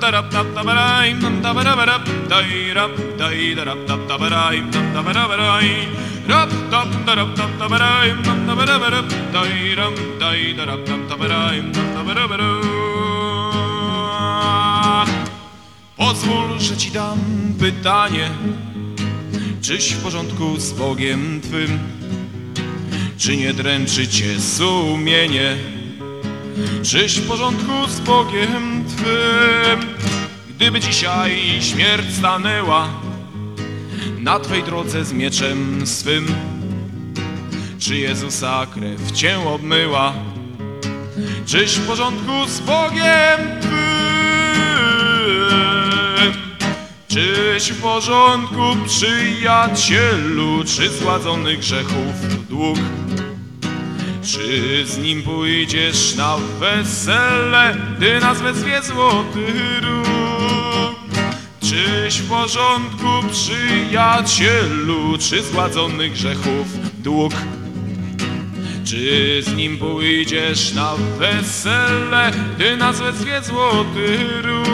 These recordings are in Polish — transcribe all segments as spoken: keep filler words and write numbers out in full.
da rap da da barai dam da bara bara dai rap dai da rap da da barai dam da bara barai rap dam da rap da da barai dam da bara bara dai ram dai da rap da da barai dam da bara bara. Pozwól, że ci dam pytanie, czyś w porządku z Bogiem twym? Czy nie dręczy cię sumienie? Czyś w porządku z Bogiem twym? Gdyby dzisiaj śmierć stanęła na twej drodze z mieczem swym, czy Jezusa krew cię obmyła? Czyś w porządku z Bogiem twym? Czyś w porządku, przyjacielu, czy zgładzony grzechów dług? Czy z nim pójdziesz na wesele, gdy nas wezwie złoty róg? Czyś w porządku, przyjacielu, czy zgładzony grzechów dług? Czy z nim pójdziesz na wesele, gdy nas wezwie złoty róg?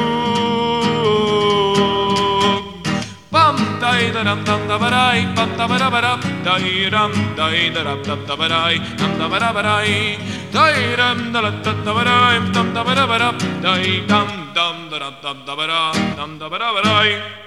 Pam dai da ram dam da barai pam da bara bara dai ram dai da rap da da barai dam da bara barai dai ram da la da da barai dam da bara bara dai dam dam da rap da da bara dam da bara barai.